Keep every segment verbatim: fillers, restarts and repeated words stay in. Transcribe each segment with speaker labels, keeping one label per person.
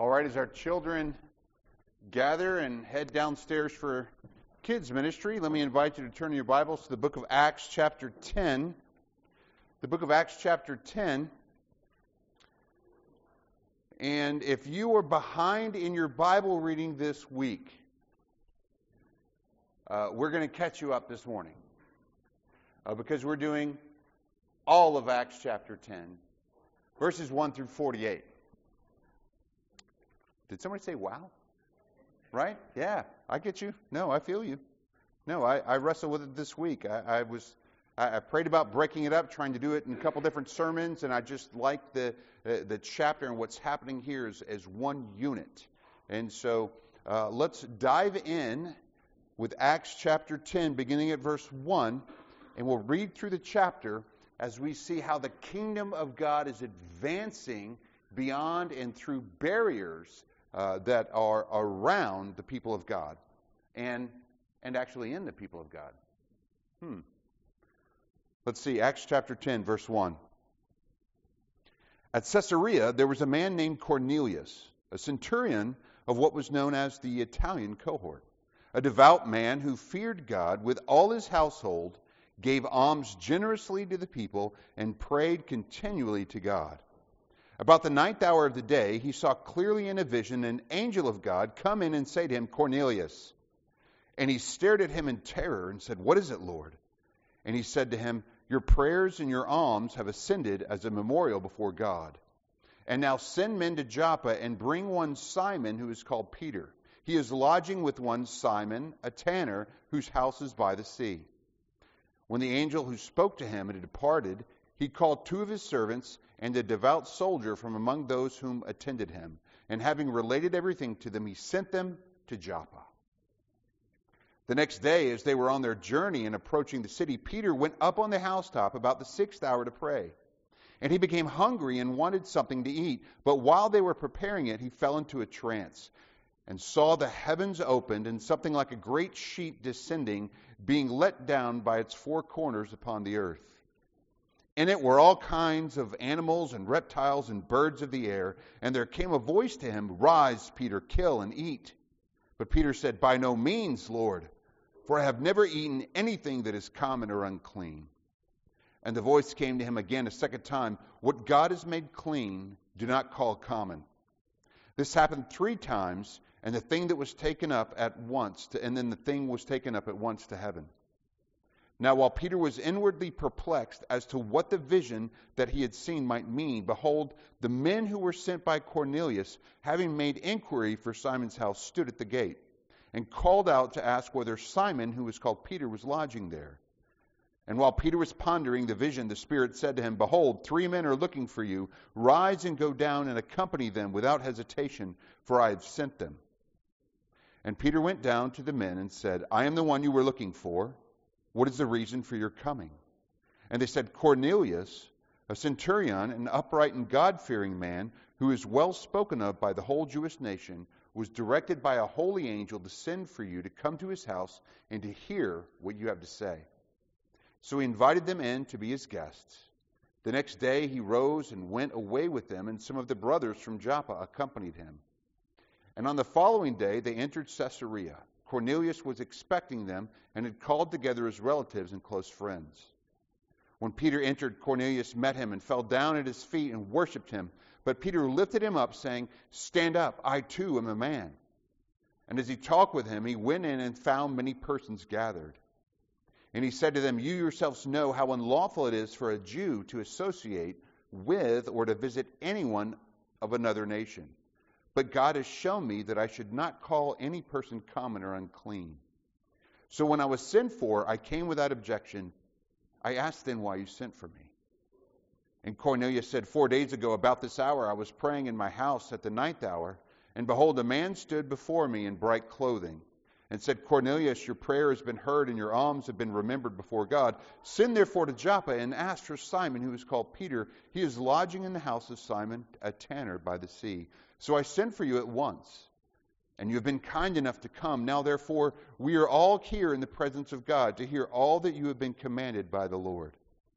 Speaker 1: All right, as our children gather and head downstairs for kids ministry, let me invite you to turn your Bibles to the book of Acts chapter ten. The book of Acts chapter ten. And if you are behind in your Bible reading this week, uh, we're going to catch you up this morning uh, because we're doing all of Acts chapter ten, verses one through forty-eight. Did somebody say, wow? Right? Yeah, I get you. No, I feel you. No, I, I wrestled with it this week. I, I was, I, I prayed about breaking it up, trying to do it in a couple different sermons, and I just like the uh, the chapter and what's happening here as, as one unit. And so uh, let's dive in with Acts chapter ten, beginning at verse one, and we'll read through the chapter as we see how the kingdom of God is advancing beyond and through barriers Uh, that are around the people of God and and actually in the people of God. Hmm. Let's see, Acts chapter ten, verse one. At Caesarea, there was a man named Cornelius, a centurion of what was known as the Italian cohort, a devout man who feared God with all his household, gave alms generously to the people, and prayed continually to God. About the ninth hour of the day, he saw clearly in a vision an angel of God come in and say to him, Cornelius. And he stared at him in terror and said, What is it, Lord? And he said to him, Your prayers and your alms have ascended as a memorial before God. And now send men to Joppa and bring one Simon who is called Peter. He is lodging with one Simon, a tanner, whose house is by the sea. When the angel who spoke to him had departed, he called two of his servants and a devout soldier from among those whom attended him. And having related everything to them, he sent them to Joppa. The next day, as they were on their journey and approaching the city, Peter went up on the housetop about the sixth hour to pray. And he became hungry and wanted something to eat. But while they were preparing it, he fell into a trance and saw the heavens opened and something like a great sheet descending, being let down by its four corners upon the earth. In it were all kinds of animals and reptiles and birds of the air. And there came a voice to him, Rise, Peter, kill and eat. But Peter said, By no means, Lord, for I have never eaten anything that is common or unclean. And the voice came to him again a second time, What God has made clean, do not call common. This happened three times, and the thing that was taken up at once, to, and then the thing was taken up at once to heaven. Now, while Peter was inwardly perplexed as to what the vision that he had seen might mean, behold, the men who were sent by Cornelius, having made inquiry for Simon's house, stood at the gate, and called out to ask whether Simon, who was called Peter, was lodging there. And while Peter was pondering the vision, the Spirit said to him, Behold, three men are looking for you. Rise and go down and accompany them without hesitation, for I have sent them. And Peter went down to the men and said, I am the one you were looking for. What is the reason for your coming? And they said, Cornelius, a centurion, an upright and God-fearing man, who is well spoken of by the whole Jewish nation, was directed by a holy angel to send for you to come to his house and to hear what you have to say. So he invited them in to be his guests. The next day he rose and went away with them, and some of the brothers from Joppa accompanied him. And on the following day they entered Caesarea. Cornelius was expecting them and had called together his relatives and close friends. When Peter entered, Cornelius met him and fell down at his feet and worshipped him. But Peter lifted him up, saying, Stand up, I too am a man. And as he talked with him, he went in and found many persons gathered. And he said to them, You yourselves know how unlawful it is for a Jew to associate with or to visit anyone of another nation. But God has shown me that I should not call any person common or unclean. So when I was sent for, I came without objection. I asked then why you sent for me. And Cornelius said, Four days ago, about this hour, I was praying in my house at the ninth hour, and behold, a man stood before me in bright clothing, and said, Cornelius, your prayer has been heard, and your alms have been remembered before God. Send therefore to Joppa, and ask for Simon, who is called Peter. He is lodging in the house of Simon, a tanner by the sea. So I sent for you at once, and you have been kind enough to come. Now, therefore, we are all here in the presence of God to hear all that you have been commanded by the Lord.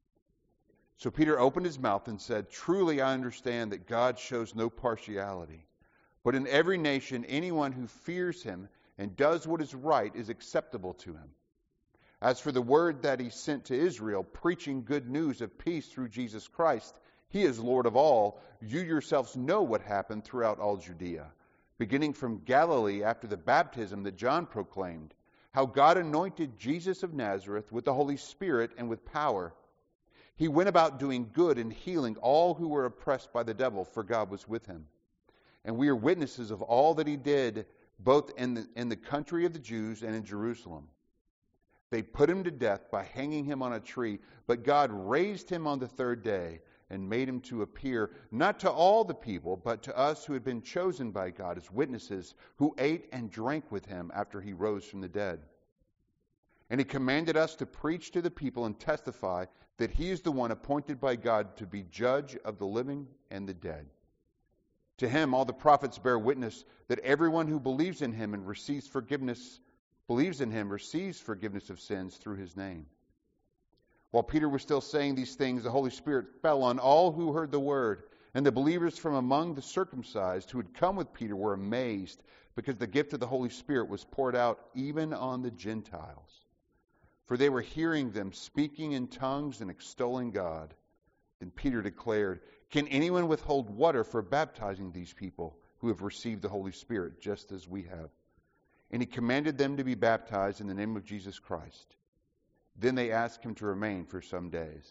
Speaker 1: So Peter opened his mouth and said, Truly I understand that God shows no partiality, But in every nation, anyone who fears him and does what is right is acceptable to him. As for the word that he sent to Israel, preaching good news of peace through Jesus Christ, he is Lord of all. You yourselves know what happened throughout all Judea, beginning from Galilee after the baptism that John proclaimed, how God anointed Jesus of Nazareth with the Holy Spirit and with power. He went about doing good and healing all who were oppressed by the devil, for God was with him. And we are witnesses of all that he did, both in the, in the country of the Jews and in Jerusalem. They put him to death by hanging him on a tree, but God raised him on the third day and made him to appear, not to all the people, but to us who had been chosen by God as witnesses, who ate and drank with him after he rose from the dead. And he commanded us to preach to the people and testify that he is the one appointed by God to be judge of the living and the dead. To him all the prophets bear witness that everyone who believes in him and receives forgiveness, believes in him, receives forgiveness of sins through his name. While Peter was still saying these things, the Holy Spirit fell on all who heard the word, and the believers from among the circumcised who had come with Peter were amazed, because the gift of the Holy Spirit was poured out even on the Gentiles. For they were hearing them speaking in tongues and extolling God. Then Peter declared, "Can anyone withhold water for baptizing these people who have received the Holy Spirit, just as we have?" And he commanded them to be baptized in the name of Jesus Christ. Then they asked him to remain for some days.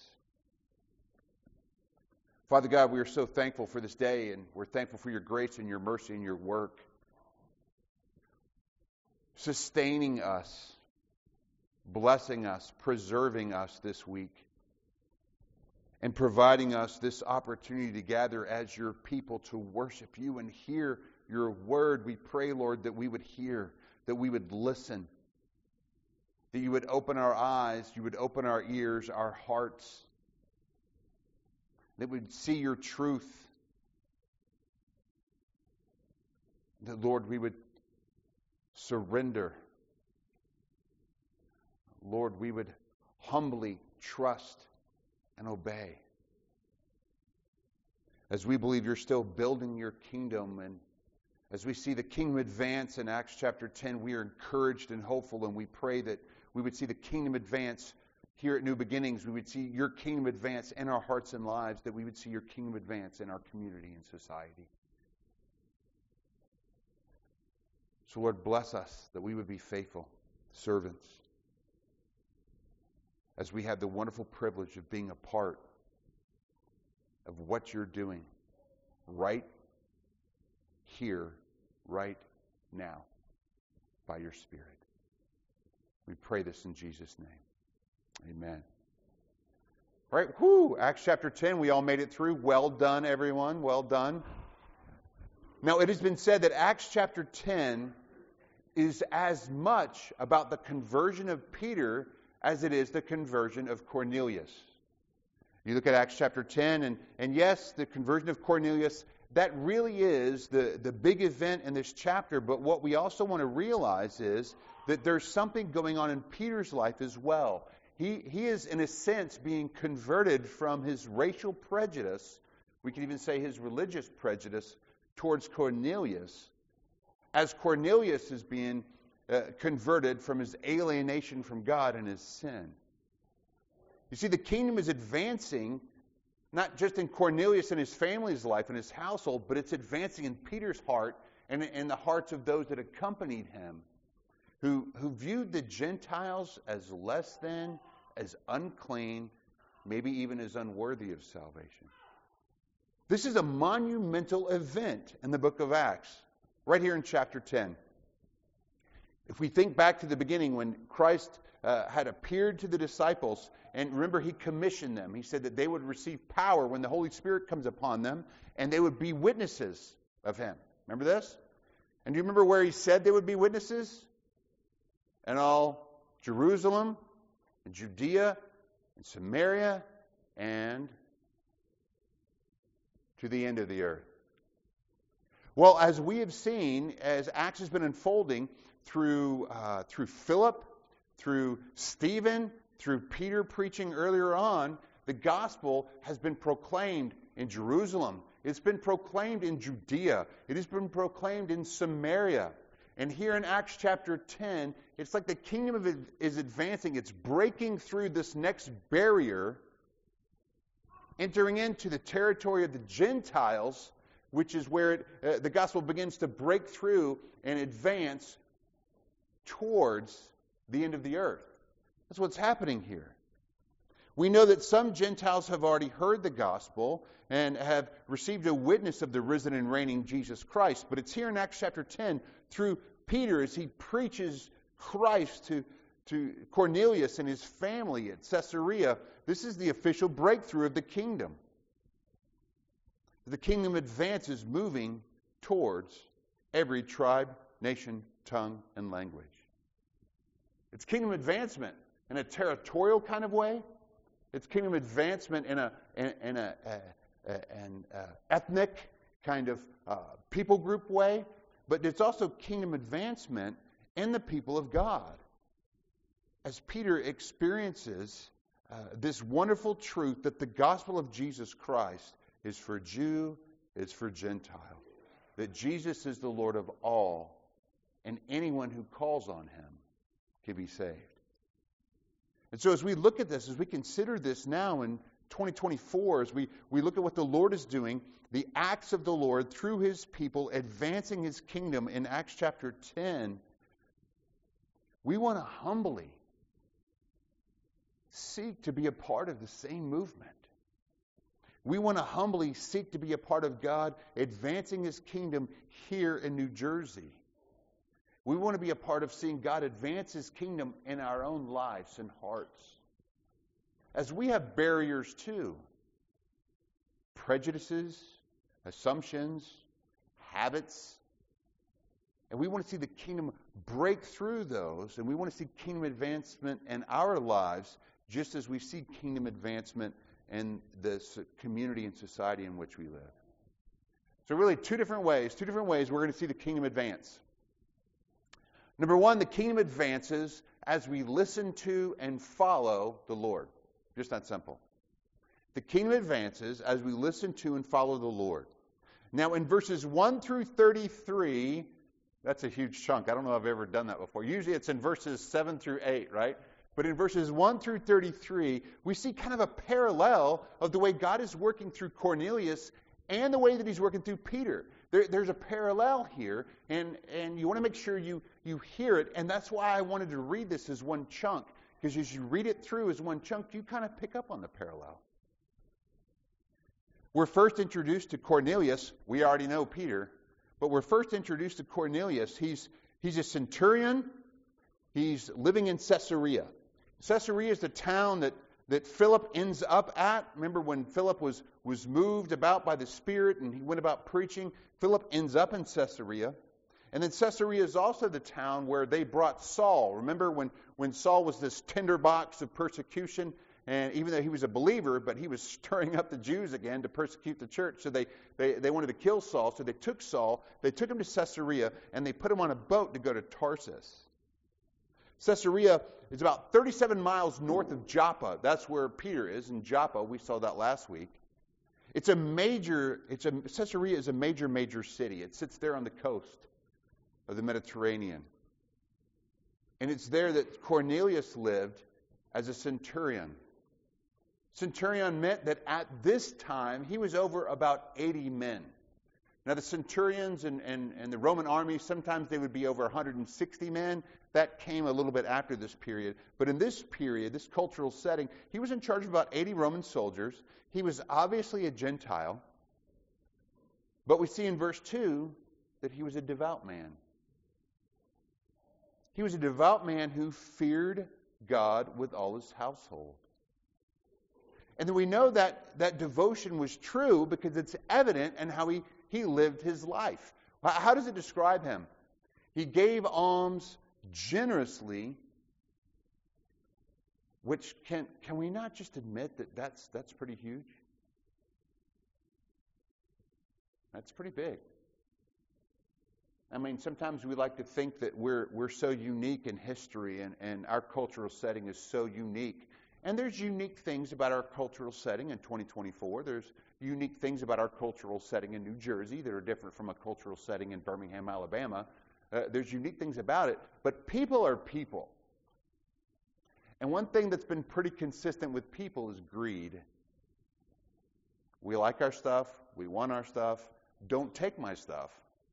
Speaker 1: Father God, we are so thankful for this day, and we're thankful for your grace and your mercy and your work, sustaining us, blessing us, preserving us this week, and providing us this opportunity to gather as your people to worship you and hear your word. We pray, Lord, that we would hear, that we would listen, that you would open our eyes, you would open our ears, our hearts, that we would see your truth, that, Lord, we would surrender. Lord, we would humbly trust and obey. As we believe you're still building your kingdom, and as we see the kingdom advance in Acts chapter ten, we are encouraged and hopeful, and we pray that we would see the kingdom advance here at New Beginnings. We would see your kingdom advance in our hearts and lives, that we would see your kingdom advance in our community and society. So, Lord, bless us that we would be faithful servants, as we have the wonderful privilege of being a part of what you're doing right here, right now, by your Spirit. We pray this in Jesus' name. Amen. All right, whoo, Acts chapter ten, we all made it through. Well done, everyone. Well done. Now, it has been said that Acts chapter ten is as much about the conversion of Peter as it is the conversion of Cornelius. You look at Acts chapter ten, and, and yes, the conversion of Cornelius, that really is the, the big event in this chapter. But what we also want to realize is that there's something going on in Peter's life as well. He, he is, in a sense, being converted from his racial prejudice, we could even say his religious prejudice, towards Cornelius, as Cornelius is being uh, converted from his alienation from God and his sin. You see, the kingdom is advancing, not just in Cornelius and his family's life and his household, but it's advancing in Peter's heart and in the hearts of those that accompanied him, who, who viewed the Gentiles as less than, as unclean, maybe even as unworthy of salvation. This is a monumental event in the book of Acts, right here in chapter ten. If we think back to the beginning when Christ uh, had appeared to the disciples, and remember, he commissioned them. He said that they would receive power when the Holy Spirit comes upon them, and they would be witnesses of him. Remember this? And do you remember where he said they would be witnesses? In all Jerusalem, and Judea, and Samaria, and to the end of the earth. Well, as we have seen, as Acts has been unfolding through uh, through Philip, through Stephen, through Peter preaching earlier on, the gospel has been proclaimed in Jerusalem, It's been proclaimed in Judea. It has been proclaimed in Samaria. And here in Acts chapter ten, it's like the kingdom of it is advancing. It's breaking through this next barrier, entering into the territory of the Gentiles, which is where it, uh, the gospel begins to break through and advance towards the end of the earth. That's what's happening here. We know that some Gentiles have already heard the gospel and have received a witness of the risen and reigning Jesus Christ. But it's here in Acts chapter ten through Peter as he preaches Christ to, to Cornelius and his family at Caesarea. This is the official breakthrough of the kingdom. The kingdom advances, moving towards every tribe, nation, tongue, and language. It's kingdom advancement in a territorial kind of way. It's kingdom advancement in a in, in a, a, a an uh, ethnic kind of uh, people group way, but it's also kingdom advancement in the people of God. As Peter experiences uh, this wonderful truth that the gospel of Jesus Christ is for Jew, is for Gentile, that Jesus is the Lord of all, and anyone who calls on him can be saved. And so as we look at this, as we consider this now in twenty twenty-four, as we, we look at what the Lord is doing, the acts of the Lord through his people, advancing his kingdom in Acts chapter ten, we want to humbly seek to be a part of the same movement. We want to humbly seek to be a part of God advancing his kingdom here in New Jersey. We want to be a part of seeing God advance his kingdom in our own lives and hearts. As we have barriers too, prejudices, assumptions, habits, and we want to see the kingdom break through those, and we want to see kingdom advancement in our lives just as we see kingdom advancement in the community and society in which we live. So really two different ways, two different ways we're going to see the kingdom advance. Number one, the kingdom advances as we listen to and follow the Lord. Just that simple. The kingdom advances as we listen to and follow the Lord. Now in verses one through thirty-three, that's a huge chunk. I don't know if I've ever done that before. Usually it's in verses seven through eight, right? But in verses one through thirty-three, we see kind of a parallel of the way God is working through Cornelius and the way that he's working through Peter. There, there's a parallel here, and, and you want to make sure you, you hear it, and that's why I wanted to read this as one chunk, because as you read it through as one chunk, you kind of pick up on the parallel. We're first introduced to Cornelius. We already know Peter, but we're first introduced to Cornelius. He's, he's a centurion. He's living in Caesarea. Caesarea is the town that that Philip ends up at. Remember when Philip was, was moved about by the Spirit and he went about preaching? Philip ends up in Caesarea. And then Caesarea is also the town where they brought Saul. Remember when, when Saul was this tinderbox of persecution, and even though he was a believer, but he was stirring up the Jews again to persecute the church. So they, they, they wanted to kill Saul. So they took Saul, they took him to Caesarea, and they put him on a boat to go to Tarsus. Caesarea is about thirty-seven miles north of Joppa. That's where Peter is, in Joppa. We saw that last week. It's a major, it's a, Caesarea is a major, major city. It sits there on the coast of the Mediterranean. And it's there that Cornelius lived as a centurion. Centurion meant that at this time, he was over about eighty men. Now, the centurions and, and, and the Roman army, sometimes they would be over one hundred sixty men. That came a little bit after this period. But in this period, this cultural setting, he was in charge of about eighty Roman soldiers. He was obviously a Gentile. But we see in verse two that he was a devout man. He was a devout man who feared God with all his household. And then we know that that devotion was true because it's evident in how he, he lived his life. How does it describe him? He gave alms generously, which can can we not just admit that that's that's pretty huge? That's pretty big. I mean, sometimes we like to think that we're we're so unique in history and, and our cultural setting is so unique. And there's unique things about our cultural setting in twenty twenty-four. There's unique things about our cultural setting in New Jersey that are different from a cultural setting in Birmingham, Alabama. Uh, there's unique things about it. But people are people. And one thing that's been pretty consistent with people is greed. We like our stuff. We want our stuff. Don't take my stuff.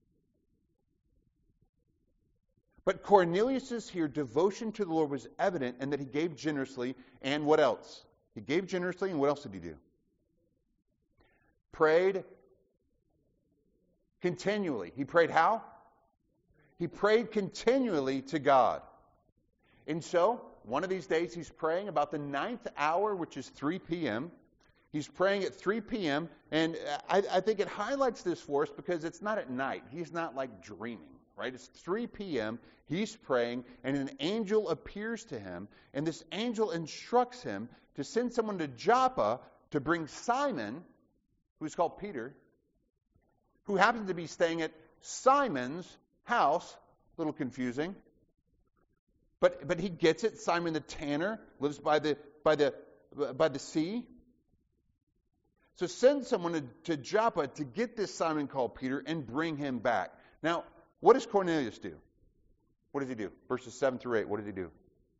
Speaker 1: But Cornelius' here, devotion to the Lord was evident, and that he gave generously. And what else? He gave generously, and what else did he do? Prayed continually. He prayed how? He prayed continually to God. And so, one of these days he's praying about the ninth hour, which is three p.m. He's praying at three p.m., and I, I think it highlights this for us because it's not at night. He's not like dreaming, right? It's three p.m., he's praying, and an angel appears to him, and this angel instructs him to send someone to Joppa to bring Simon, who's called Peter, who happens to be staying at Simon's house. A little confusing. But but he gets it. Simon the tanner lives by the by the by the sea. So send someone to, to Joppa to get this Simon called Peter and bring him back. Now, what does Cornelius do? What does he do? Verses seven through eight, what does he do?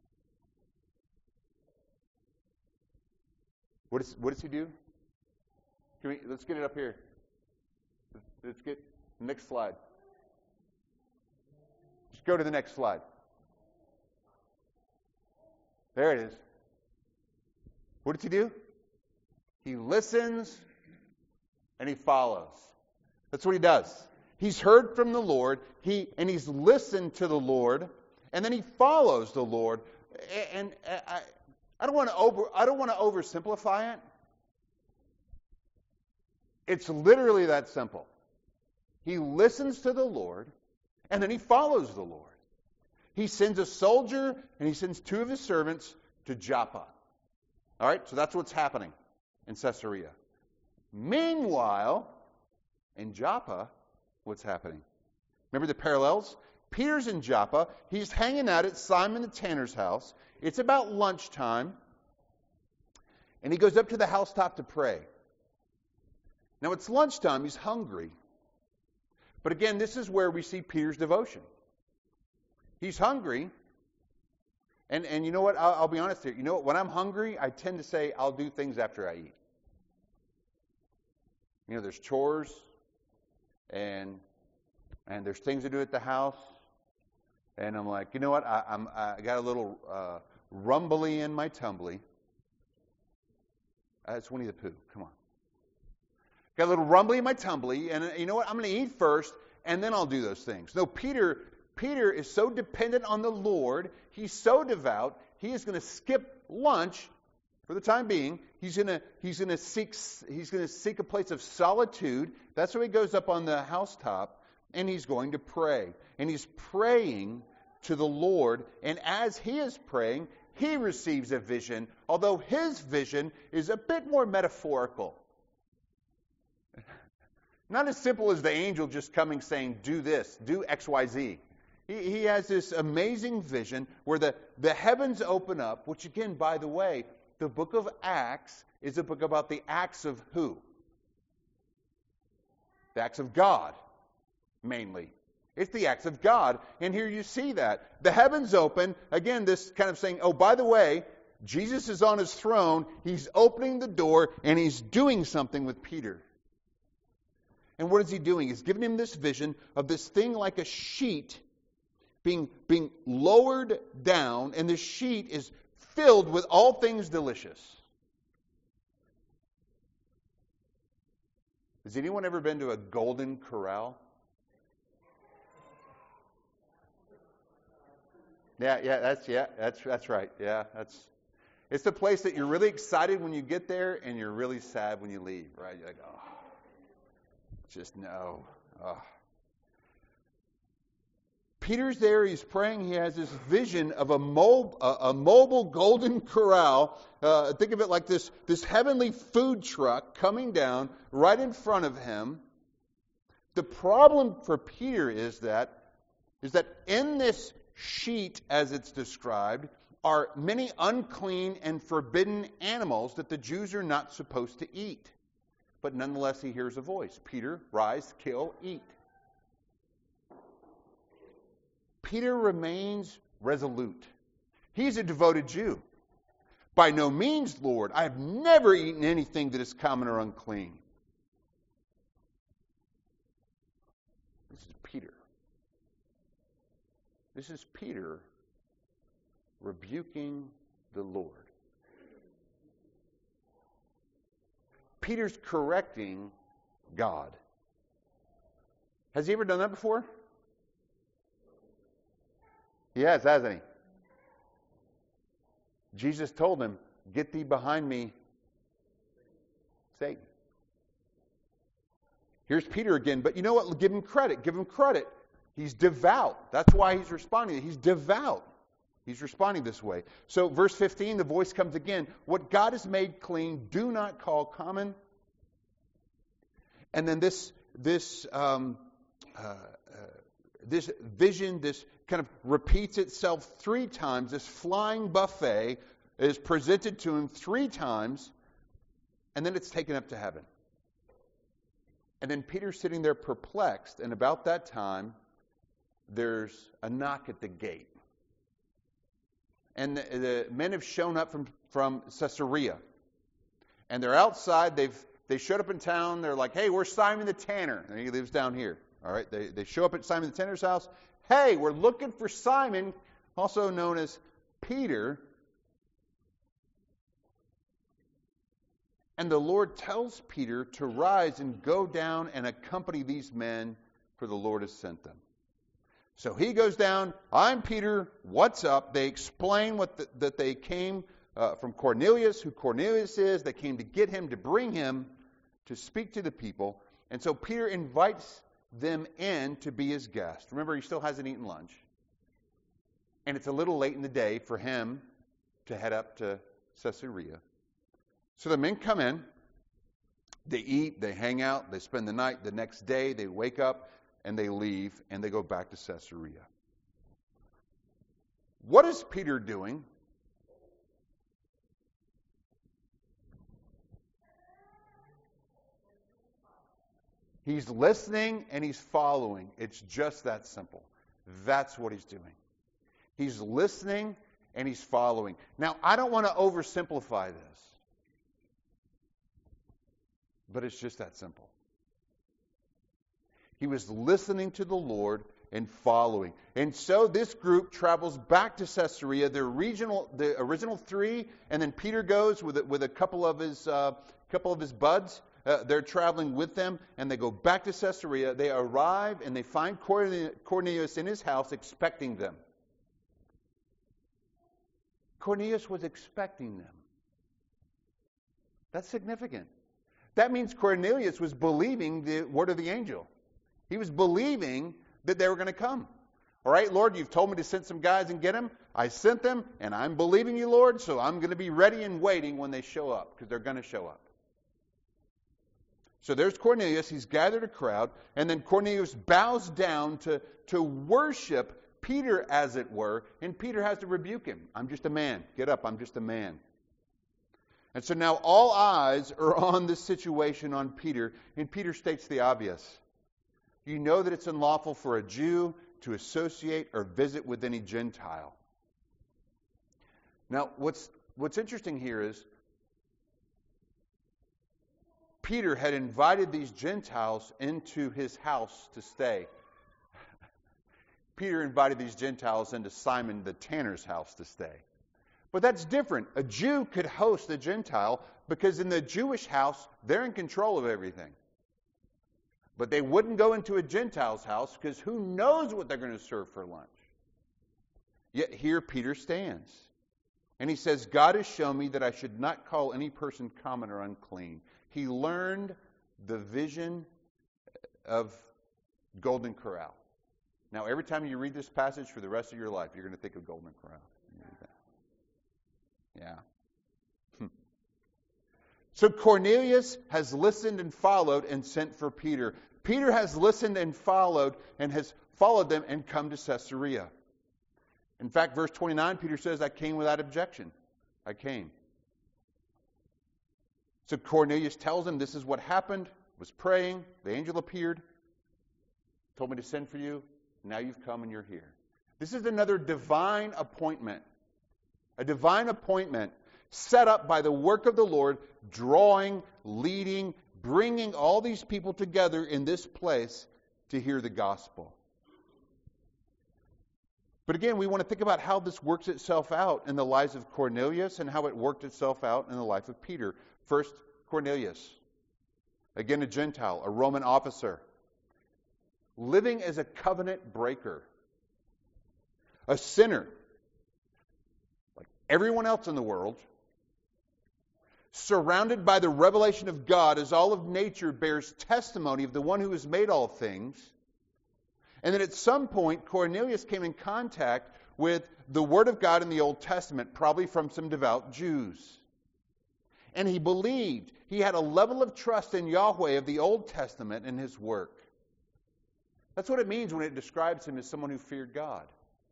Speaker 1: What, is, what does he do? Can we, let's get it up here. Let's get the next slide. Just go to the next slide. There it is. What does he do? He listens and he follows. That's what he does. He's heard from the Lord, he and he's listened to the Lord, and then he follows the Lord. And, and I, I don't want to over I don't want to oversimplify it. It's literally that simple. He listens to the Lord, and then he follows the Lord. He sends a soldier, and he sends two of his servants to Joppa. All right, so that's what's happening in Caesarea. Meanwhile, in Joppa, what's happening? Remember the parallels? Peter's in Joppa. He's hanging out at Simon the tanner's house. It's about lunchtime. And he goes up to the housetop to pray. Now it's lunchtime. He's hungry. But again, this is where we see Peter's devotion. He's hungry. And and you know what? I'll, I'll be honest here. You know what? When I'm hungry, I tend to say I'll do things after I eat. You know, there's chores. And and there's things to do at the house. And I'm like, you know what? I, I'm, I got a little uh, rumbly in my tumbly. Uh, it's Winnie the Pooh. Come on. Got a little rumbly in my tumbly. And uh, you know what? I'm going to eat first, and then I'll do those things. No, Peter... Peter is so dependent on the Lord. He's so devout. He is going to skip lunch for the time being. He's going to he's going to seek he's going to seek a place of solitude. That's why he goes up on the housetop, and he's going to pray. And he's praying to the Lord. And as he is praying, he receives a vision, although his vision is a bit more metaphorical. Not as simple as the angel just coming saying, do this, do X, Y, Z. He, he has this amazing vision where the, the heavens open up, which again, by the way, the book of Acts is a book about the acts of who? The acts of God, mainly. It's the acts of God. And here you see that. The heavens open. Again, this kind of saying, oh, by the way, Jesus is on his throne. He's opening the door, and he's doing something with Peter. And what is he doing? He's giving him this vision of this thing like a sheet being, being lowered down, and this sheet is filled with all things delicious. Has anyone ever been to a Golden Corral? Yeah, yeah, that's yeah, that's that's right. Yeah, that's it's the place that you're really excited when you get there, and you're really sad when you leave, right? You're like, oh. Just no. Oh. Peter's there. He's praying. He has this vision of a, mo- a, a mobile golden corral. Uh, think of it like this, this heavenly food truck coming down right in front of him. The problem for Peter is that, is that in this sheet, as it's described, are many unclean and forbidden animals that the Jews are not supposed to eat. But nonetheless, he hears a voice. Peter, rise, kill, eat. Peter remains resolute. He's a devoted Jew. By no means, Lord, I have never eaten anything that is common or unclean. This is Peter. This is Peter rebuking the Lord. Peter's correcting God. Has he ever done that before? He has, hasn't he? Jesus told him, "Get thee behind me, Satan." Here's Peter again, but you know what? Give him credit. Give him credit. He's devout. That's why he's responding. He's devout. He's responding this way. So verse fifteen, the voice comes again. What God has made clean, do not call common. And then this this um, uh, uh, this vision, this kind of repeats itself three times. This flying buffet is presented to him three times, and then it's taken up to heaven. And then Peter's sitting there perplexed, and about that time, there's a knock at the gate. And the, the men have shown up from, from Caesarea. And they're outside. They've they showed up in town. They're like, "Hey, we're Simon the Tanner." And he lives down here. All right. They, they show up at Simon the Tanner's house. "Hey, we're looking for Simon," also known as Peter. And the Lord tells Peter to rise and go down and accompany these men, for the Lord has sent them. So he goes down. "I'm Peter. What's up?" They explain what the, that they came uh, from Cornelius, who Cornelius is. They came to get him, to bring him, to speak to the people. And so Peter invites them in to be his guest. Remember, he still hasn't eaten lunch. And it's a little late in the day for him to head up to Caesarea. So the men come in. They eat, they hang out, they spend the night. The next day they wake up and they leave and they go back to Caesarea. What is Peter doing? He's listening and he's following. It's just that simple. That's what he's doing. He's listening and he's following. Now, I don't want to oversimplify this, but it's just that simple. He was listening to the Lord and following. And so this group travels back to Caesarea. The regional, the original three, and then Peter goes with a, with a couple of his uh, couple of his buds. Uh, they're traveling with them, and they go back to Caesarea. They arrive, and they find Cornelius in his house expecting them. Cornelius was expecting them. That's significant. That means Cornelius was believing the word of the angel. He was believing that they were going to come. All right, Lord, you've told me to send some guys and get them. I sent them, and I'm believing you, Lord, so I'm going to be ready and waiting when they show up, because they're going to show up. So there's Cornelius. He's gathered a crowd, and then Cornelius bows down to, to worship Peter, as it were, and Peter has to rebuke him. "I'm just a man. Get up. I'm just a man." And so now all eyes are on this situation, on Peter, and Peter states the obvious. You know that it's unlawful for a Jew to associate or visit with any Gentile. Now, what's what's interesting here is Peter had invited these Gentiles into his house to stay. Peter invited these Gentiles into Simon the Tanner's house to stay. But that's different. A Jew could host a Gentile because in the Jewish house, they're in control of everything. But they wouldn't go into a Gentile's house because who knows what they're going to serve for lunch. Yet here Peter stands. And he says, God has shown me that I should not call any person common or unclean. He learned the vision of Golden Corral. Now, every time you read this passage for the rest of your life, you're going to think of Golden Corral. Yeah. So Cornelius has listened and followed and sent for Peter. Peter has listened and followed and has followed them and come to Caesarea. In fact, verse twenty-nine, Peter says, I came without objection. I came. So Cornelius tells him this is what happened, was praying, the angel appeared, told me to send for you, now you've come and you're here. This is another divine appointment. A divine appointment set up by the work of the Lord, drawing, leading, bringing all these people together in this place to hear the gospel. But again, we want to think about how this works itself out in the lives of Cornelius and how it worked itself out in the life of Peter. First, Cornelius. Again, a Gentile, a Roman officer, living as a covenant breaker, a sinner, like everyone else in the world, surrounded by the revelation of God as all of nature bears testimony of the one who has made all things. And then at some point, Cornelius came in contact with the Word of God in the Old Testament, probably from some devout Jews. And he believed. He had a level of trust in Yahweh of the Old Testament and His work. That's what it means when it describes him as someone who feared God.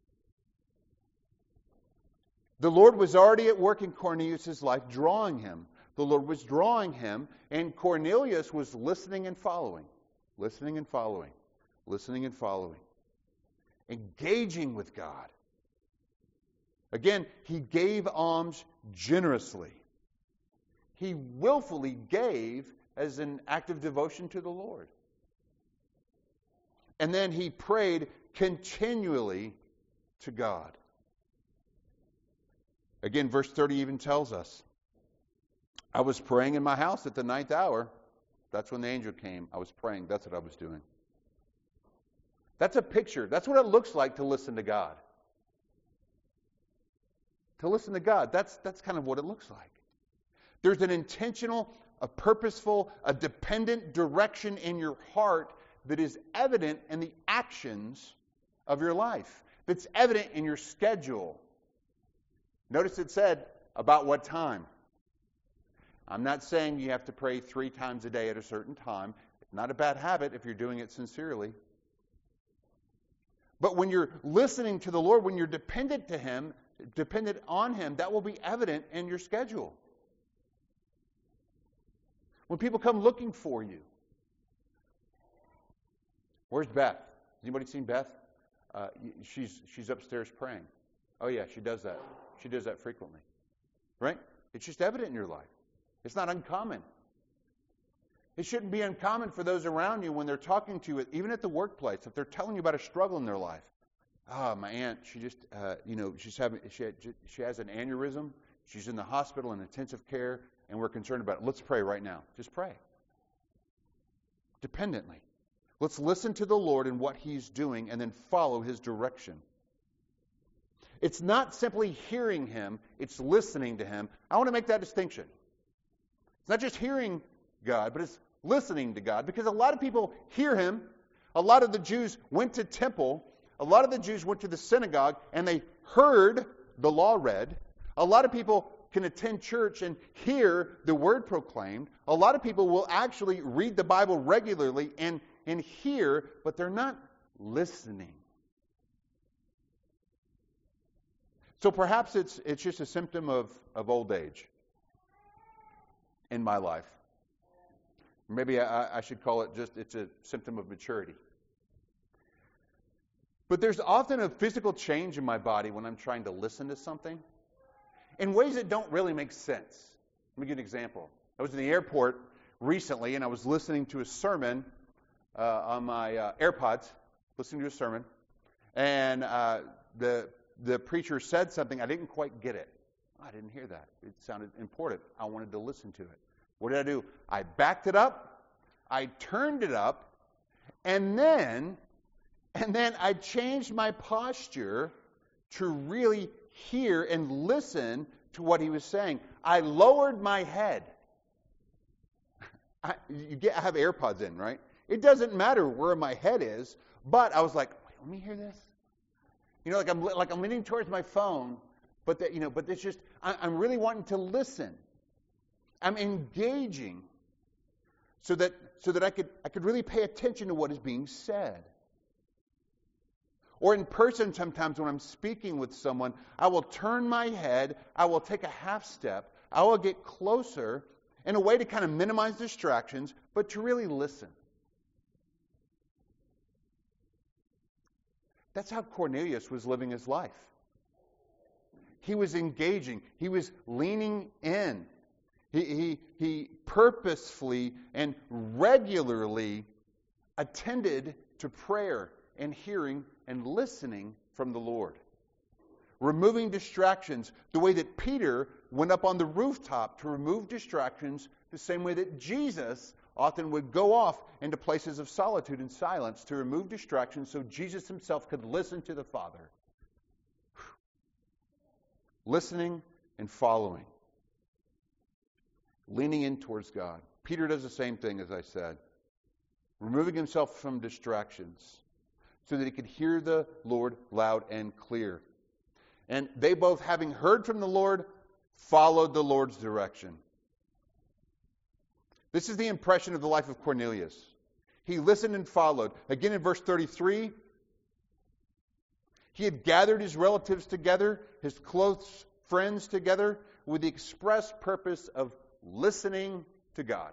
Speaker 1: The Lord was already at work in Cornelius' life, drawing him. The Lord was drawing him, and Cornelius was listening and following. Listening and following. Listening and following. Engaging with God. Again, he gave alms generously. He willfully gave as an act of devotion to the Lord. And then he prayed continually to God. Again, verse thirty even tells us, I was praying in my house at the ninth hour. That's when the angel came. I was praying. That's what I was doing. That's a picture. That's what it looks like to listen to God. To listen to God. That's, that's kind of what it looks like. There's an intentional, a purposeful, a dependent direction in your heart that is evident in the actions of your life. That's evident in your schedule. Notice it said, about what time? I'm not saying you have to pray three times a day at a certain time. It's not a bad habit if you're doing it sincerely. But when you're listening to the Lord, when you're dependent to Him, dependent on Him, that will be evident in your schedule. When people come looking for you. Where's Beth? Has anybody seen Beth? Uh, she's she's upstairs praying. Oh yeah, she does that. She does that frequently. Right? It's just evident in your life. It's not uncommon. It shouldn't be uncommon for those around you when they're talking to you, even at the workplace, if they're telling you about a struggle in their life. Ah, oh, my aunt, she just, uh, you know, she's having, she, had, she has an aneurysm. She's in the hospital in intensive care, and we're concerned about it. Let's pray right now. Just pray. Dependently. Let's listen to the Lord and what He's doing, and then follow His direction. It's not simply hearing Him, it's listening to Him. I want to make that distinction. It's not just hearing God, but it's listening to God. Because a lot of people hear Him. A lot of the Jews went to temple. A lot of the Jews went to the synagogue, and they heard the law read. A lot of people can attend church and hear the word proclaimed. A lot of people will actually read the Bible regularly and, and hear, but they're not listening. So perhaps it's it's just a symptom of, of old age in my life. Maybe I, I should call it just, it's a symptom of maturity. But there's often a physical change in my body when I'm trying to listen to something in ways that don't really make sense. Let me give you an example. I was in the airport recently, and I was listening to a sermon uh, on my uh, AirPods, listening to a sermon, and uh, the the preacher said something. I didn't quite get it. I didn't hear that. It sounded important. I wanted to listen to it. What did I do? I backed it up, I turned it up, and then, and then I changed my posture to really hear and listen to what he was saying. I lowered my head. I, you get, I have AirPods in, right? It doesn't matter where my head is, but I was like, wait, let me hear this. You know, like I'm like I'm leaning towards my phone, but that you know, but it's just I, I'm really wanting to listen. I'm engaging, so that so that I could I could really pay attention to what is being said. Or in person, sometimes when I'm speaking with someone, I will turn my head, I will take a half step, I will get closer in a way to kind of minimize distractions, but to really listen. That's how Cornelius was living his life. He was engaging. He was leaning in. He, he, he purposefully and regularly attended to prayer and hearing and listening from the Lord. Removing distractions the way that Peter went up on the rooftop to remove distractions, the same way that Jesus often would go off into places of solitude and silence to remove distractions so Jesus himself could listen to the Father. Listening and following. Leaning in towards God. Peter does the same thing, as I said. Removing himself from distractions so that he could hear the Lord loud and clear. And they both, having heard from the Lord, followed the Lord's direction. This is the impression of the life of Cornelius. He listened and followed. Again in verse thirty-three, he had gathered his relatives together, his close friends together, with the express purpose of listening to God.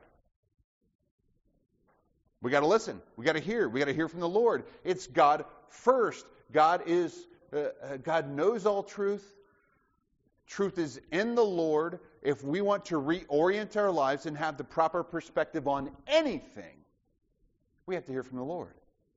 Speaker 1: We got to listen. We got to hear. We got to hear from the Lord. It's God first. God is uh, uh, God knows all truth. Truth is in the Lord. If we want to reorient our lives and have the proper perspective on anything, we have to hear from the Lord.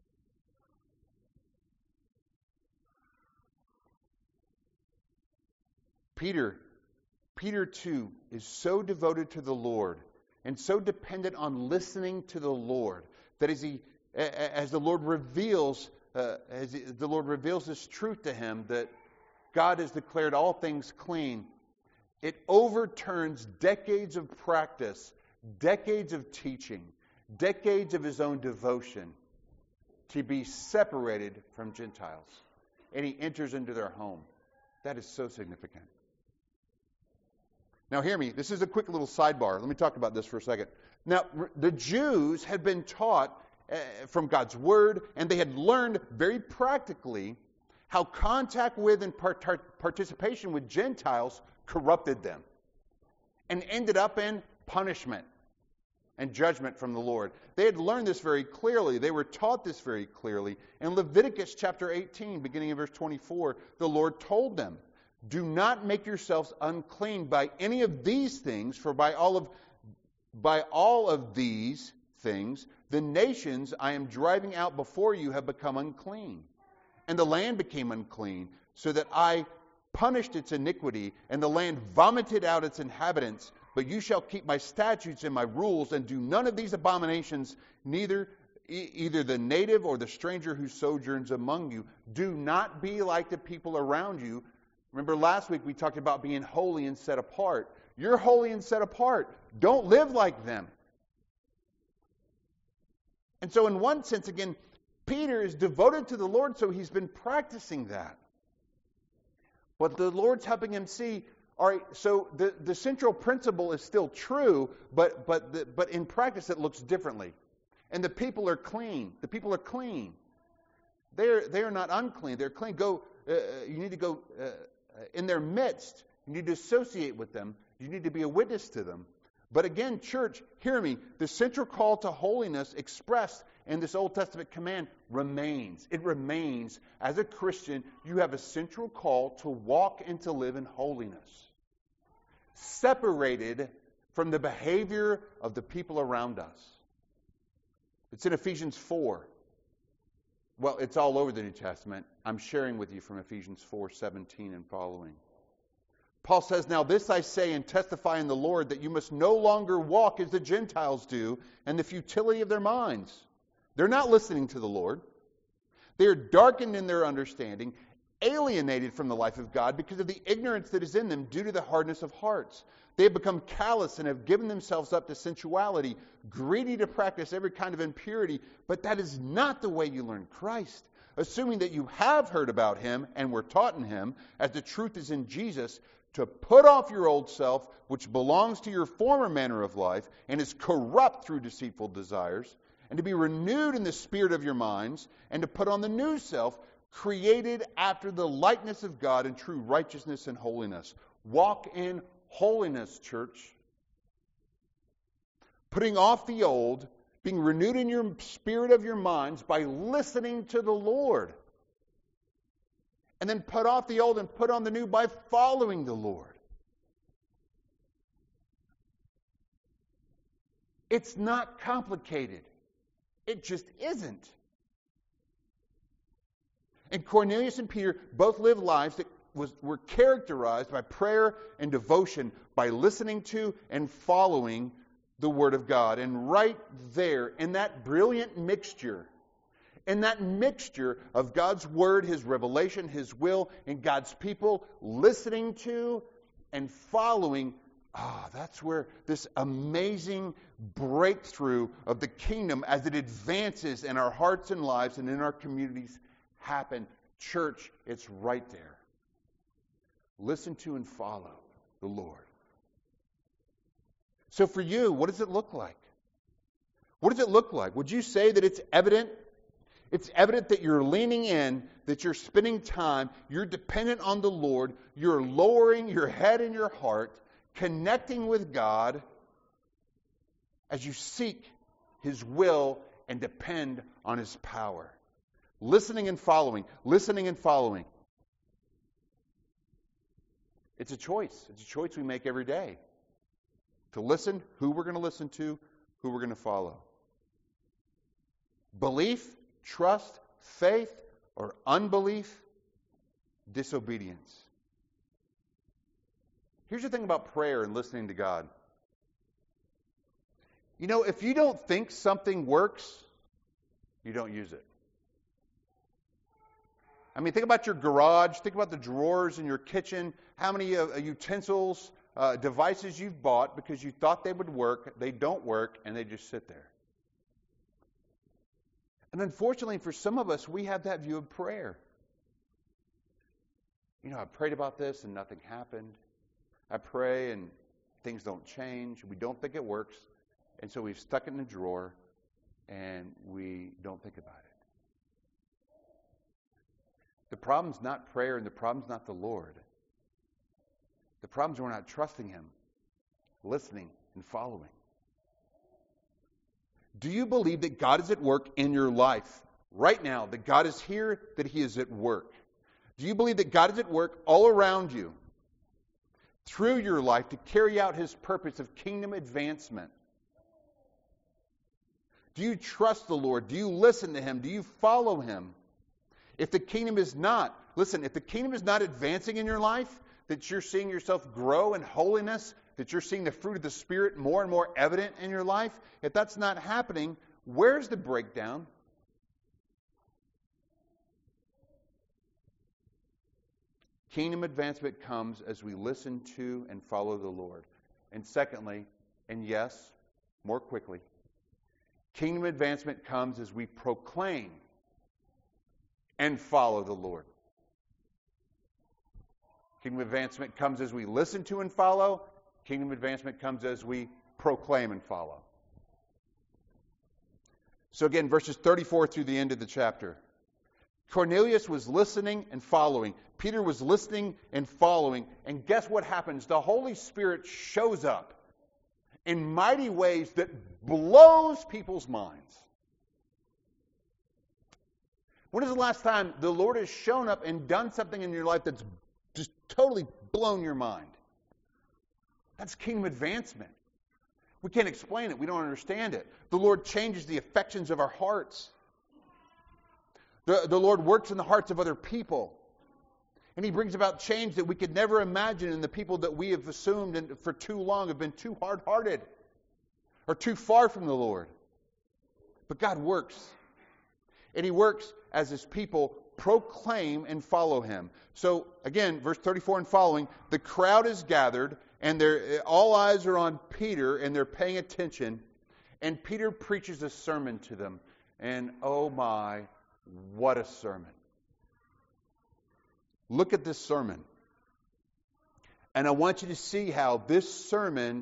Speaker 1: Peter, Peter too, is so devoted to the Lord and so dependent on listening to the Lord that as he, as the Lord reveals, uh, as the Lord reveals this truth to him that God has declared all things clean, it overturns decades of practice, decades of teaching, decades of his own devotion to be separated from Gentiles. And he enters into their home. That is so significant. Now hear me, this is a quick little sidebar. Let me talk about this for a second. Now, the Jews had been taught uh, from God's Word, and they had learned very practically how contact with and part- participation with Gentiles corrupted them and ended up in punishment and judgment from the Lord. They had learned this very clearly. They were taught this very clearly. In Leviticus chapter eighteen, beginning in verse twenty-four, the Lord told them, "Do not make yourselves unclean by any of these things, for by all of by all of these things the nations I am driving out before you have become unclean. And the land became unclean, so that I punished its iniquity, and the land vomited out its inhabitants. But you shall keep my statutes and my rules, and do none of these abominations, neither e- either the native or the stranger who sojourns among you. Do not be like the people around you." Remember last week we talked about being holy and set apart. You're holy and set apart. Don't live like them. And so in one sense, again, Peter is devoted to the Lord, so he's been practicing that. But the Lord's helping him see, all right, so the, the central principle is still true, but but the, but in practice it looks differently. And the people are clean. The people are clean. They're they are not unclean. They're clean. Go. Uh, you need to go uh, in their midst. You need to associate with them. You need to be a witness to them. But again, church, hear me. The central call to holiness expressed in this Old Testament command remains. It remains. As a Christian, you have a central call to walk and to live in holiness, separated from the behavior of the people around us. It's in Ephesians four. Well, it's all over the New Testament. I'm sharing with you from Ephesians four seventeen and following. Paul says, "Now this I say and testify in the Lord, that you must no longer walk as the Gentiles do, and the futility of their minds." They're not listening to the Lord. They are darkened in their understanding, alienated from the life of God because of the ignorance that is in them due to the hardness of hearts. They have become callous and have given themselves up to sensuality, greedy to practice every kind of impurity. But that is not the way you learn Christ. Assuming that you have heard about him and were taught in him, as the truth is in Jesus, to put off your old self, which belongs to your former manner of life and is corrupt through deceitful desires, and to be renewed in the spirit of your minds, and to put on the new self, created after the likeness of God in true righteousness and holiness. Walk in holiness, church. Putting off the old, being renewed in your spirit of your minds by listening to the Lord. And then put off the old and put on the new by following the Lord. It's not complicated. It just isn't. And Cornelius and Peter both lived lives that was, were characterized by prayer and devotion, by listening to and following the Word of God. And right there, in that brilliant mixture, in that mixture of God's Word, His revelation, His will, and God's people listening to and following, ah, oh, that's where this amazing breakthrough of the kingdom as it advances in our hearts and lives and in our communities happen. Church, it's right there. Listen to and follow the Lord. So for you, what does it look like? What does it look like? Would you say that it's evident? It's evident that you're leaning in, that you're spending time, you're dependent on the Lord, you're lowering your head and your heart, connecting with God as you seek His will and depend on His power. Listening and following, listening and following. It's a choice. It's a choice we make every day. To listen, who we're going to listen to, who we're going to follow. Belief, trust, faith, or unbelief, disobedience. Here's the thing about prayer and listening to God. You know, if you don't think something works, you don't use it. I mean, think about your garage. Think about the drawers in your kitchen. How many uh, utensils, uh, devices you've bought because you thought they would work. They don't work, and they just sit there. And unfortunately, for some of us, we have that view of prayer. You know, I prayed about this, and nothing happened. I pray, and things don't change. We don't think it works. And so we've stuck it in a drawer, and we don't think about it. The problem's not prayer, and the problem's not the Lord. The problem's we're not trusting Him, listening, and following. Do you believe that God is at work in your life right now, that God is here, that He is at work? Do you believe that God is at work all around you, through your life, to carry out His purpose of kingdom advancement? Do you trust the Lord? Do you listen to Him? Do you follow Him? If the kingdom is not, listen, if the kingdom is not advancing in your life, that you're seeing yourself grow in holiness, that you're seeing the fruit of the Spirit more and more evident in your life, if that's not happening, where's the breakdown? Kingdom advancement comes as we listen to and follow the Lord. And secondly, and yes, more quickly, kingdom advancement comes as we proclaim and follow the Lord. Kingdom advancement comes as we listen to and follow. Kingdom advancement comes as we proclaim and follow. So again, verses thirty-four through the end of the chapter. Cornelius was listening and following. Peter was listening and following. And guess what happens? The Holy Spirit shows up in mighty ways that blows people's minds. When is the last time the Lord has shown up and done something in your life that's just totally blown your mind? That's kingdom advancement. We can't explain it. We don't understand it. The Lord changes the affections of our hearts. The, the Lord works in the hearts of other people. And He brings about change that we could never imagine in the people that we have assumed and for too long have been too hard-hearted or too far from the Lord. But God works. And He works as His people proclaim and follow Him. So, again, verse thirty-four and following, the crowd is gathered, and they're, all eyes are on Peter, and they're paying attention. And Peter preaches a sermon to them. And oh my, what a sermon. Look at this sermon. And I want you to see how this sermon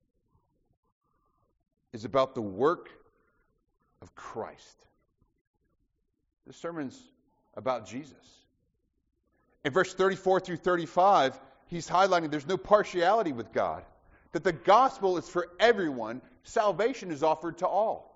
Speaker 1: is about the work of Christ. This sermon's about Jesus. In verse thirty-four through thirty-five, he's highlighting there's no partiality with God, that the gospel is for everyone. Salvation is offered to all.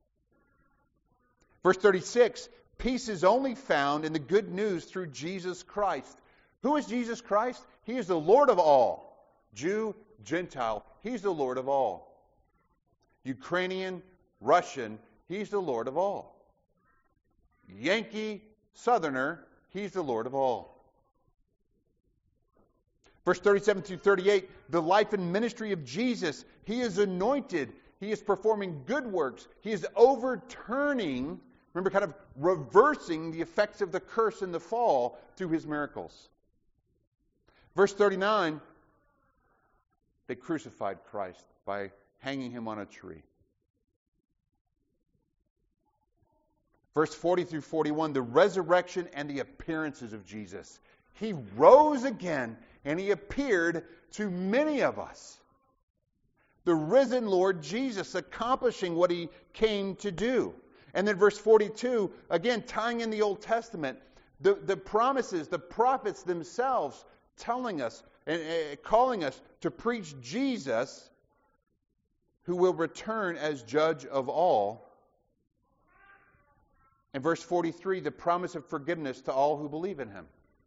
Speaker 1: Verse thirty-six, peace is only found in the good news through Jesus Christ. Who is Jesus Christ? He is the Lord of all. Jew, Gentile, He's the Lord of all. Ukrainian, Russian, He's the Lord of all. Yankee, Southerner, He's the Lord of all. Verse thirty-seven through thirty-eight, the life and ministry of Jesus. He is anointed. He is performing good works. He is overturning, remember, kind of reversing the effects of the curse and the fall through His miracles. Verse thirty-nine, they crucified Christ by hanging Him on a tree. Verse forty through forty-one, the resurrection and the appearances of Jesus. He rose again and He appeared to many of us. The risen Lord Jesus accomplishing what He came to do. And then verse forty-two, again, tying in the Old Testament, the, the promises, the prophets themselves telling us and uh, calling us to preach Jesus, who will return as judge of all. And verse forty-three, the promise of forgiveness to all who believe in Him.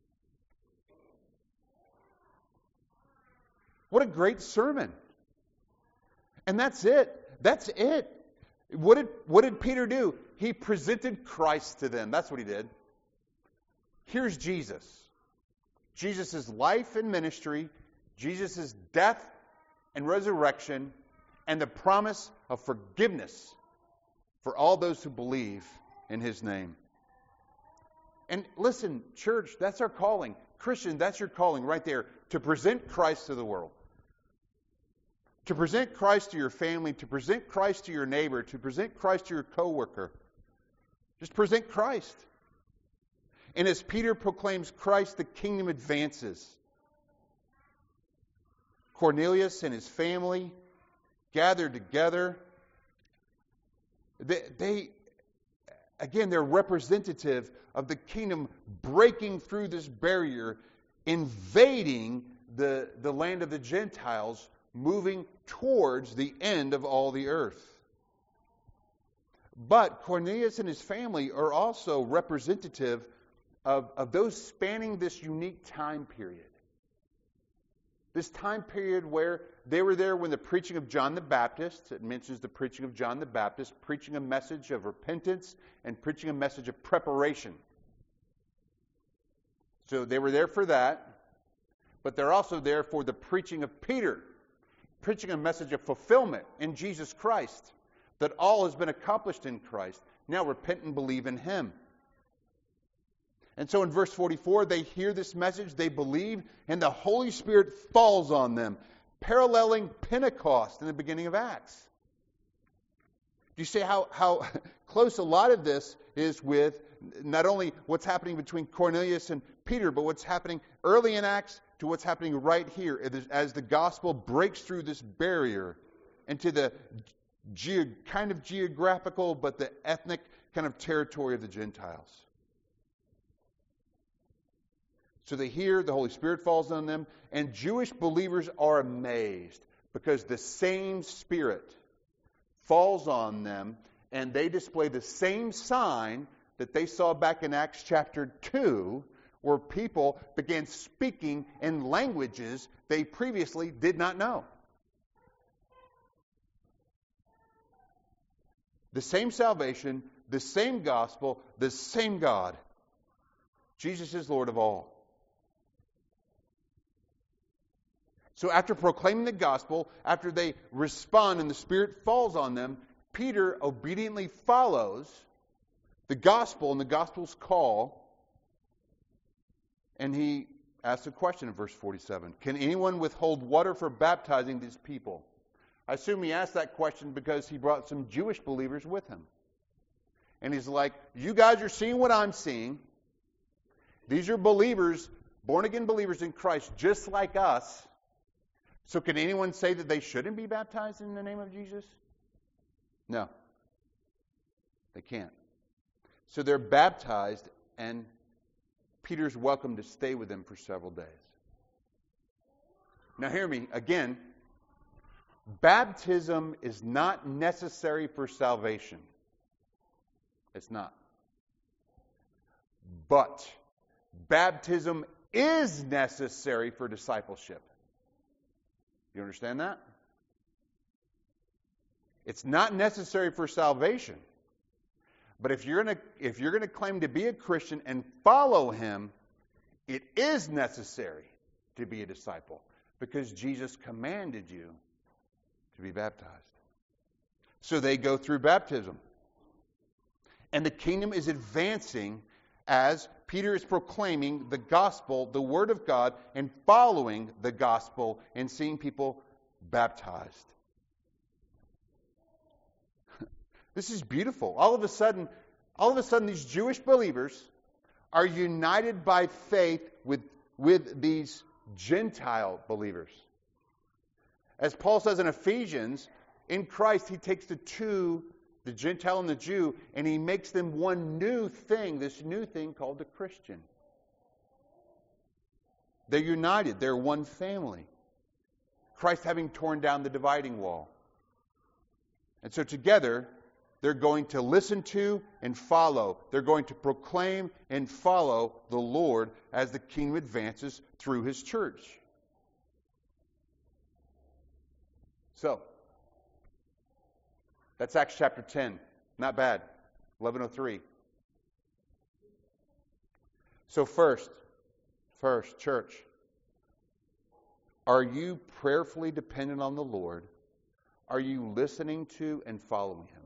Speaker 1: What a great sermon. And that's it. That's it. What did, what did Peter do? He presented Christ to them. That's what he did. Here's Jesus. Jesus' life and ministry, Jesus' death and resurrection, and the promise of forgiveness for all those who believe in His name. And listen, church, that's our calling. Christian, that's your calling right there, to present Christ to the world. To present Christ to your family, to present Christ to your neighbor, to present Christ to your coworker. Just present Christ. And as Peter proclaims Christ, the kingdom advances. Cornelius and his family gathered together. They, they again, they're representative of the kingdom breaking through this barrier, invading the, the land of the Gentiles, moving towards the end of all the earth. But Cornelius and his family are also representative of, of those spanning this unique time period. This time period where they were there when the preaching of John the Baptist, it mentions the preaching of John the Baptist, preaching a message of repentance and preaching a message of preparation. So they were there for that, but they're also there for the preaching of Peter, preaching a message of fulfillment in Jesus Christ, that all has been accomplished in Christ. Now repent and believe in Him. And so in verse forty-four, they hear this message, they believe, and the Holy Spirit falls on them, paralleling Pentecost in the beginning of Acts. Do you see how, how close a lot of this is with not only what's happening between Cornelius and Peter, but what's happening early in Acts to what's happening right here as the gospel breaks through this barrier into the ge- kind of geographical, but the ethnic kind of territory of the Gentiles. So they hear, the Holy Spirit falls on them, and Jewish believers are amazed because the same Spirit falls on them, and they display the same sign that they saw back in Acts chapter two, where people began speaking in languages they previously did not know. The same salvation, the same gospel, the same God. Jesus is Lord of all. So after proclaiming the gospel, after they respond and the Spirit falls on them, Peter obediently follows the gospel and the gospel's call. And he asks a question in verse forty-seven. Can anyone withhold water for baptizing these people? I assume he asked that question because he brought some Jewish believers with him. And he's like, you guys are seeing what I'm seeing. These are believers, born-again believers in Christ, just like us. So can anyone say that they shouldn't be baptized in the name of Jesus? No. They can't. So they're baptized, and Peter's welcome to stay with them for several days. Now hear me, again, baptism is not necessary for salvation. It's not. But baptism is necessary for discipleship. You understand that? It's not necessary for salvation. But if you're going to if you're going to claim to be a Christian and follow him, it is necessary to be a disciple because Jesus commanded you to be baptized. So they go through baptism. And the kingdom is advancing as Peter is proclaiming the gospel, the word of God, and following the gospel and seeing people baptized. This is beautiful. All of a sudden, all of a sudden these Jewish believers are united by faith with, with these Gentile believers. As Paul says in Ephesians, in Christ he takes the two, the Gentile and the Jew, and he makes them one new thing, this new thing called the Christian. They're united. They're one family. Christ having torn down the dividing wall. And so together, they're going to listen to and follow. They're going to proclaim and follow the Lord as the kingdom advances through his church. So, that's Acts chapter ten. Not bad. eleven oh three. So first, first, church, are you prayerfully dependent on the Lord? Are you listening to and following him?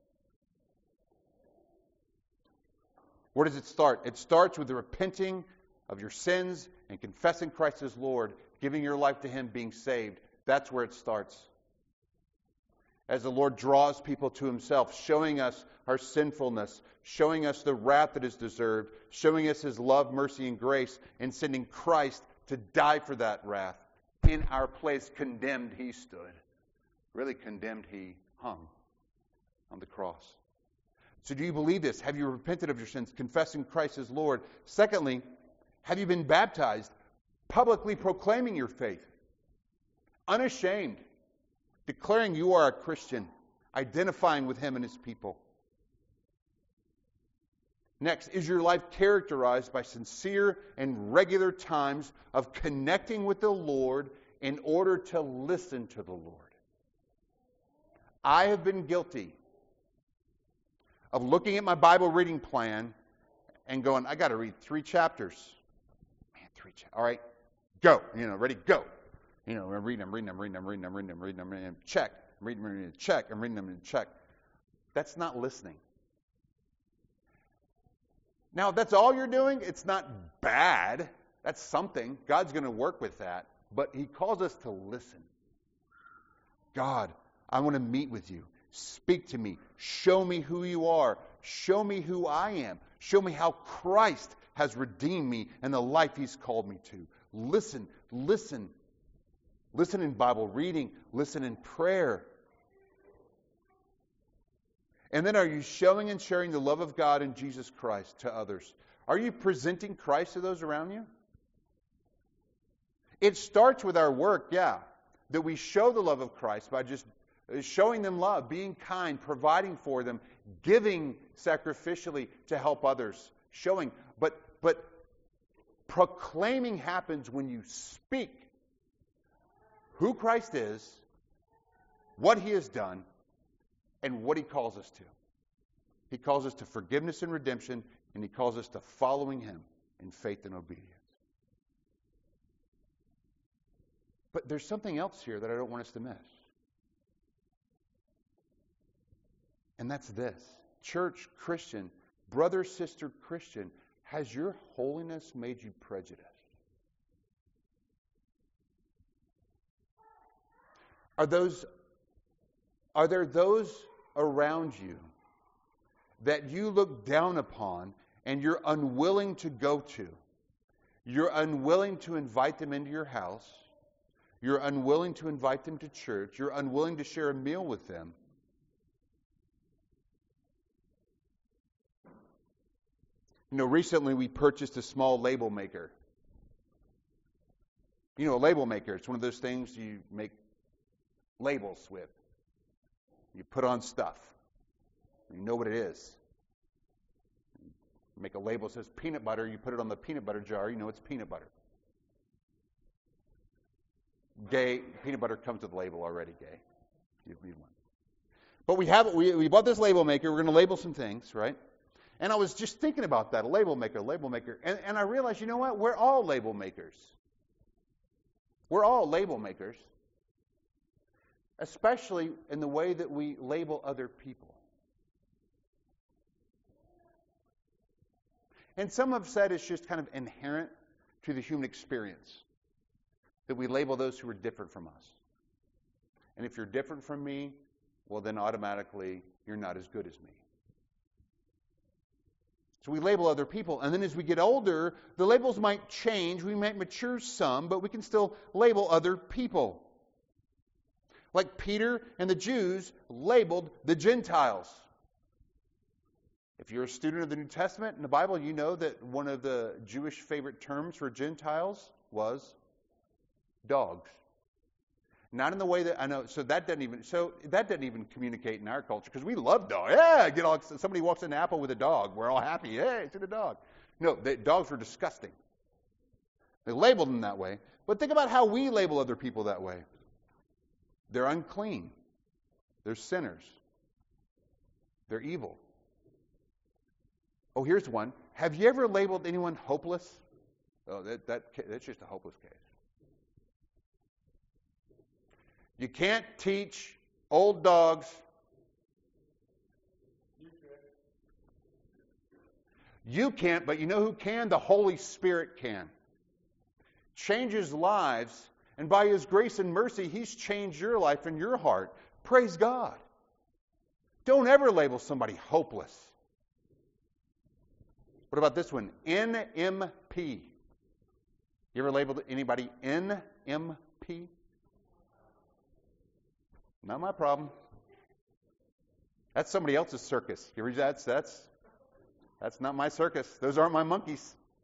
Speaker 1: Where does it start? It starts with the repenting of your sins and confessing Christ as Lord, giving your life to him, being saved. That's where it starts. As the Lord draws people to himself, showing us our sinfulness, showing us the wrath that is deserved, showing us his love, mercy, and grace, and sending Christ to die for that wrath. In our place, condemned he stood. Really condemned he hung on the cross. So do you believe this? Have you repented of your sins, confessing Christ as Lord? Secondly, have you been baptized, publicly proclaiming your faith? Unashamed, declaring you are a Christian, identifying with him and his people. Next, is your life characterized by sincere and regular times of connecting with the Lord in order to listen to the Lord? I have been guilty of looking at my Bible reading plan and going, I got to read three chapters. Man, three chapters. All right, go. You know, ready, go. You know, I'm reading, I'm reading, I'm reading, I'm reading, I'm reading, I'm reading, I'm reading, check. I'm reading, I'm reading, check. I'm reading them and check. That's not listening. Now, if that's all you're doing, it's not bad. That's something. God's going to work with that. But he calls us to listen. God, I want to meet with you. Speak to me. Show me who you are. Show me who I am. Show me how Christ has redeemed me and the life he's called me to. Listen, listen. Listen in Bible reading. Listen in prayer. And then are you showing and sharing the love of God and Jesus Christ to others? Are you presenting Christ to those around you? It starts with our work, yeah. That we show the love of Christ by just showing them love, being kind, providing for them, giving sacrificially to help others, showing. But, but proclaiming happens when you speak who Christ is, what he has done, and what he calls us to. He calls us to forgiveness and redemption, and he calls us to following him in faith and obedience. But there's something else here that I don't want us to miss. And that's this. Church, Christian, brother, sister, Christian, has your holiness made you prejudiced? Are those, are there those around you that you look down upon and you're unwilling to go to? You're unwilling to invite them into your house. You're unwilling to invite them to church. You're unwilling to share a meal with them. You know, recently we purchased a small label maker. You know, a label maker, it's one of those things you make labels with. You put on stuff. You know what it is. You make a label that says peanut butter, you put it on the peanut butter jar, you know it's peanut butter. Gay, peanut butter comes with a label already, gay. You need one. But we have we we bought this label maker, we're going to label some things, right? And I was just thinking about that, a label maker, a label maker. And, and I realized, you know what? We're all label makers. We're all label makers. Especially in the way that we label other people. And some have said it's just kind of inherent to the human experience that we label those who are different from us. And if you're different from me, well then automatically you're not as good as me. So we label other people, and then as we get older, the labels might change, we might mature some, but we can still label other people. Like Peter and the Jews labeled the Gentiles. If you're a student of the New Testament in the Bible, you know that one of the Jewish favorite terms for Gentiles was dogs. Not in the way that I know. So that doesn't even. So that doesn't even communicate in our culture because we love dogs. Yeah, get all. Somebody walks into Apple with a dog. We're all happy. Hey, it's a dog. No, the dogs were disgusting. They labeled them that way. But think about how we label other people that way. They're unclean. They're sinners. They're evil. Oh, here's one. Have you ever labeled anyone hopeless? Oh, that, that that's just a hopeless case. You can't teach old dogs. You can't, but you know who can? The Holy Spirit can. Changes lives, and by His grace and mercy, He's changed your life and your heart. Praise God. Don't ever label somebody hopeless. What about this one? N M P. You ever labeled anybody N M P? Not my problem. That's somebody else's circus. You read that? That's, that's not my circus. Those aren't my monkeys.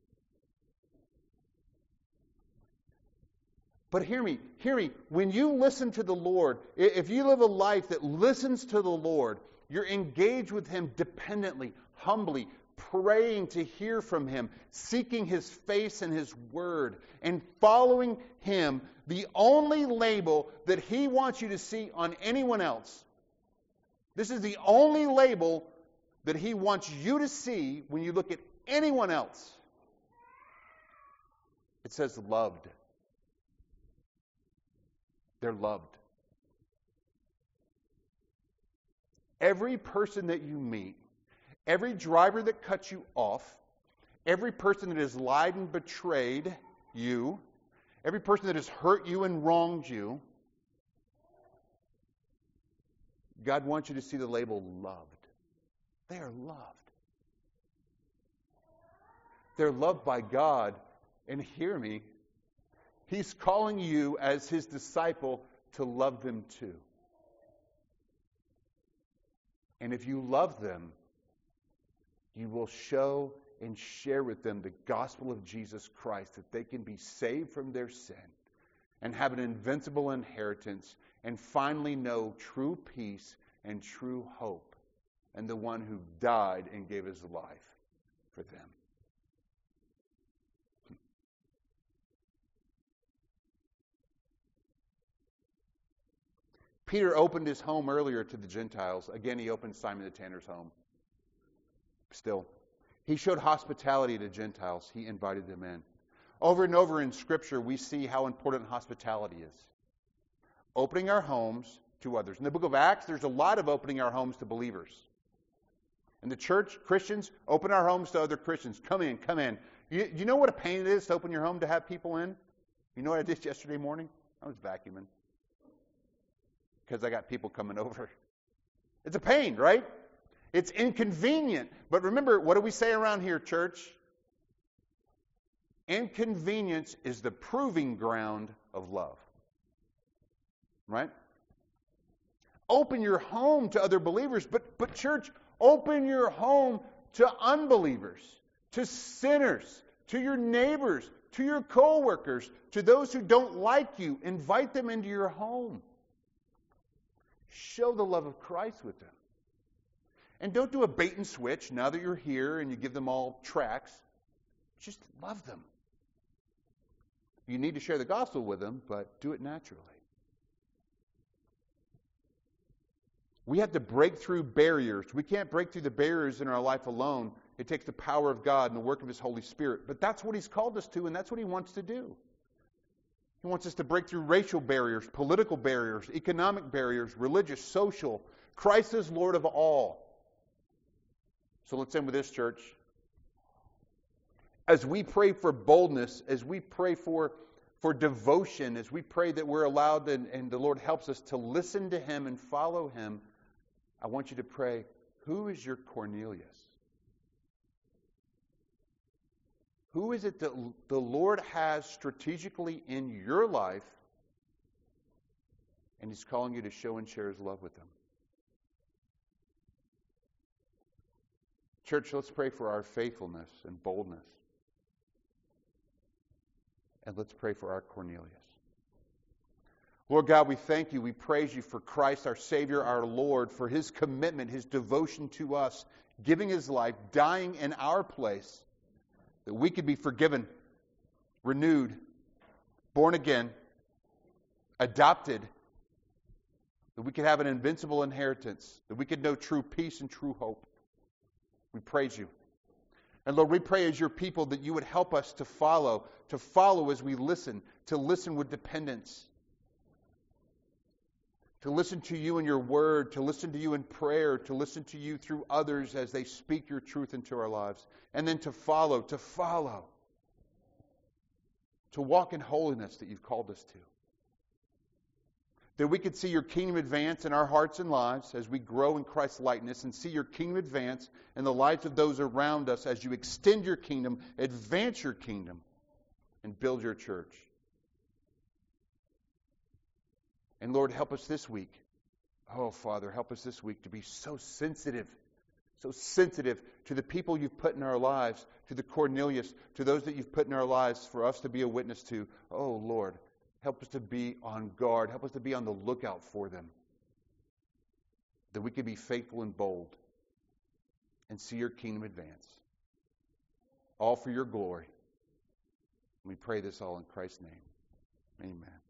Speaker 1: But hear me, hear me. When you listen to the Lord, if you live a life that listens to the Lord, you're engaged with Him dependently, humbly, praying to hear from Him, seeking His face and His Word, and following Him, the only label that He wants you to see on anyone else. This is the only label that He wants you to see when you look at anyone else. It says loved. They're loved. Every person that you meet, every driver that cuts you off, every person that has lied and betrayed you, every person that has hurt you and wronged you, God wants you to see the label loved. They are loved. They're loved by God. And hear me, He's calling you as His disciple to love them too. And if you love them, you will show and share with them the gospel of Jesus Christ, that they can be saved from their sin and have an invincible inheritance and finally know true peace and true hope and the one who died and gave His life for them. Peter opened his home earlier to the Gentiles. Again, he opened Simon the Tanner's home. Still, he showed hospitality to Gentiles. He invited them in. Over and over in Scripture, we see how important hospitality is. Opening our homes to others. In the book of Acts, there's a lot of opening our homes to believers. In the church, Christians, open our homes to other Christians. Come in, come in. You, you know what a pain it is to open your home to have people in? You know what I did yesterday morning? I was vacuuming. Because I got people coming over. It's a pain, right? It's inconvenient. But remember, what do we say around here, church? Inconvenience is the proving ground of love. Right? Open your home to other believers. But, but church, open your home to unbelievers. to sinners, to your neighbors, to your co-workers, to those who don't like you. Invite them into your home. Show the love of Christ with them. And don't do a bait and switch now that you're here and you give them all tracts. Just love them. You need to share the gospel with them, but do it naturally. We have to break through barriers. We can't break through the barriers in our life alone. It takes the power of God and the work of His Holy Spirit. But that's what He's called us to, and that's what He wants to do. He wants us to break through racial barriers, political barriers, economic barriers, religious, social. Christ is Lord of all. So let's end with this, church. As we pray for boldness, as we pray for, for devotion, as we pray that we're allowed and, and the Lord helps us to listen to Him and follow Him, I want you to pray, who is your Cornelius? Who is it that the Lord has strategically in your life and He's calling you to show and share His love with them? Church, let's pray for our faithfulness and boldness. And let's pray for our Cornelius. Lord God, we thank You. We praise You for Christ, our Savior, our Lord, for His commitment, His devotion to us, giving His life, dying in our place, that we could be forgiven, renewed, born again, adopted, that we could have an invincible inheritance, that we could know true peace and true hope. We praise You. And Lord, we pray as Your people that You would help us to follow, to follow as we listen, to listen with dependence, to listen to You in Your word, to listen to You in prayer, to listen to You through others as they speak Your truth into our lives, and then to follow, to follow, to walk in holiness that You've called us to. That we could see Your kingdom advance in our hearts and lives as we grow in Christ's likeness, and see Your kingdom advance in the lives of those around us as You extend Your kingdom, advance Your kingdom, and build Your church. And Lord, help us this week. Oh, Father, help us this week to be so sensitive, so sensitive to the people You've put in our lives, to the Cornelius, to those that You've put in our lives for us to be a witness to. Oh, Lord, help us to be on guard. Help us to be on the lookout for them. That we can be faithful and bold and see Your kingdom advance. All for Your glory. We pray this all in Christ's name. Amen.